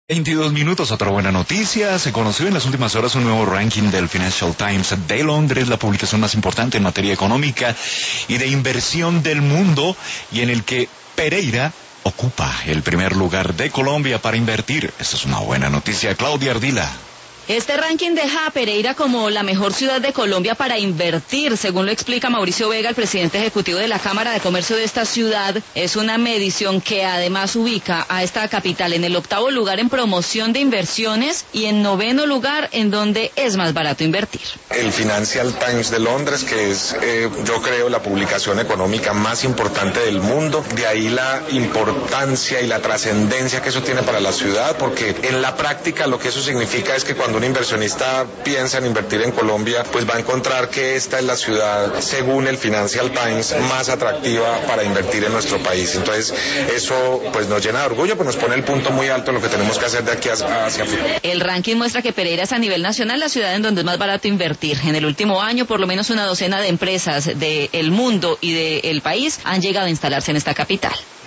22 minutos, otra buena noticia. Se conoció en las últimas horas un nuevo ranking del Financial Times de Londres, la publicación más importante en materia económica y de inversión del mundo, y en el que Pereira ocupa el primer lugar de Colombia para invertir. Esta es una buena noticia. Claudia Ardila. Este ranking deja a Pereira como la mejor ciudad de Colombia para invertir, según lo explica Mauricio Vega, el presidente ejecutivo de la Cámara de Comercio de esta ciudad. Es una medición que además ubica a esta capital en el 8º lugar en promoción de inversiones y en 9º lugar en donde es más barato invertir. El Financial Times de Londres, que es, yo creo, la publicación económica más importante del mundo. De ahí la importancia y la trascendencia que eso tiene para la ciudad, porque en la práctica lo que eso significa es que cuando un inversionista piensa en invertir en Colombia, pues va a encontrar que esta es la ciudad, según el Financial Times, más atractiva para invertir en nuestro país. Entonces, eso pues nos llena de orgullo, pues nos pone el punto muy alto en lo que tenemos que hacer de aquí hacia futuro. El ranking muestra que Pereira es a nivel nacional la ciudad en donde es más barato invertir. En el último año, por lo menos una docena de empresas del mundo y del país han llegado a instalarse en esta capital.